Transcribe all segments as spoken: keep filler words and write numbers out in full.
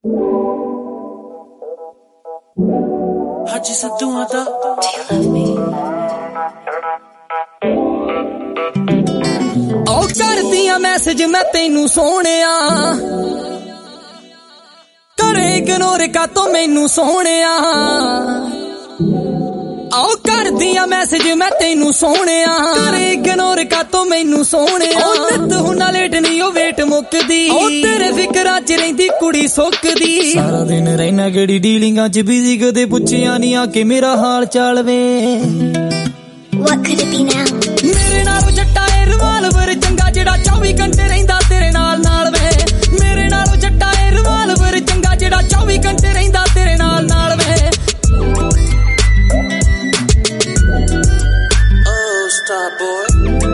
Haji Sadhu Ada. Do you love me? ਉਹ ਕਰਦੀਆਂ message ਮੈਂ ਤੈਨੂੰ ਸੋਹਣਿਆ ਕਰੇ ਇਗਨੋਰ ਕਾ ਤੋ ਮੈਨੂੰ ਸੋਹਣਿਆ ਆਓ ਕਰਦੀਆਂ ਮੈਸੇਜ ਮੈਂ ਤੈਨੂੰ ਸੋਹਣਿਆ ਕਰੇ ਇਗਨੋਰ ਕਾ ਤੋ ਮੈਨੂੰ ਸੋਹਣਿਆ ਉਹ ਨਿੱਤ ਹੁਣਾ ਲੇਟ ਨਹੀਂ ਉਹ ਵੇਟ ਮੁੱਕਦੀ ਉਹ ਤੇਰੇ ਫਿਕਰਾਂ ਚ ਰਹਿੰਦੀ ਕੁੜੀ ਸੁੱਕਦੀ ਸਾਰਾ ਦਿਨ ਰਹਿਣਾ ਕਿਹੜੀ ਡੀਲਿੰਗਾਂ ਚ ਬਿਜ਼ੀ ਕਦੇ ਪੁੱਛਿਆ ਨਹੀਂ ਆ ਕਿ ਮੇਰਾ ਹਾਲ ਚਾਲ ਵੇ What could it be now? ਮੇਰੇ ਨਾਲੋਂ ਜੱਟਾ ਏ ਰਿਵਾਲਵਰ ਚੰਗਾ ਜਿਹੜਾ ਚੌਵੀ ਘੰਟੇ ਰਹਿੰਦਾ ਤੇਰੇ ਨਾਲ ਨਾਲ ਵੇ ਮੇਰੇ ਨਾਲੋਂ ਜੱਟਾ ਏ ਰਿਵਾਲਵਰ ਚੰਗਾ ਜਿਹੜਾ ਚੌਵੀ ਘੰਟੇ ਰਹਿੰਦਾ ਤੇਰੇ ਨਾਲ ਨਾਲ ਵੇ Oh, stop, boy.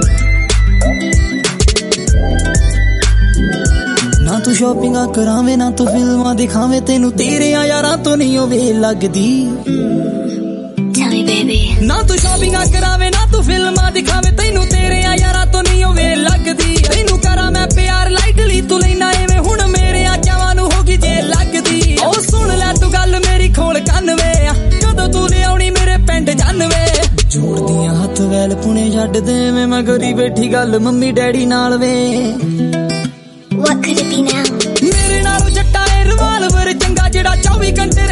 ਨਾ ਤੂੰ ਸ਼ਾਪਿੰਗਾਂ ਕਰਾਵੇਂ ਨਾ ਤੂੰ ਫਿਲਮਾਂ ਦਿਖਾਵੇਂ ਤੈਨੂੰ ਤੇਰਿਆਂ ਯਾਰਾਂ ਤੋਂ ਨਹੀਂ ਉਹ ਵੇ ਲੱਗਦੀ Tell me, baby. ਨਾ ਤੂੰ ਸ਼ਾਪਿੰਗਾਂ ਕਰਾਵੇਂ ਨਾ ਤੂੰ ਫਿਲਮਾਂ ਦਿਖਾਵੇਂ ਤੈਨੂੰ ਤੇਰਿਆਂ ਯਾਰਾਂ ਤੋਂ ਨਹੀਂ ਉਹ ਵੇ ਲੱਗਦੀ ਤੈਨੂੰ ਕਰਾਂ ਮੈਂ ਪਿਆਰ ਲਾਈਟਲੀ ਤੂੰ ਲੈਣਾ ਐਵੇਂ ਹੁਣ ਮੇਰੇ ਆਜਾਵਾਂ ਨੂੰ ਹੋ ਗਈ ਜੇ ਲੱਗਦੀ ਉਹ ਸੁਣ ਲੈ ਤੂੰ ਗੱਲ ਮੇਰੀ ਖੋਲ ਕੰਨ ਵੇ ਕਦੋਂ ਤੂੰ ਲਿਆਉਣੀ ਮੇਰੇ ਪਿੰਡ ਜਾਨਵੇ ਜੋੜਦੀਆਂ ਹੱਥ ਵੈਲ ਪੁਣੇ ਛੱਡ ਦੇਵੇਂ ਮੈਂ ਗਰੀ ਬੈਠੀ ਗੱਲ ਮੰਮੀ ਡੈਡੀ ਨਾਲ ਵੇ What could it be now? ਮੇਰੇ ਨਾਲੋਂ ਜੱਟਾ ਏ ਰਿਵਾਲਵਰ ਚੰਗਾ ਜਿਹੜਾ ਚੌਵੀ ਘੰਟੇ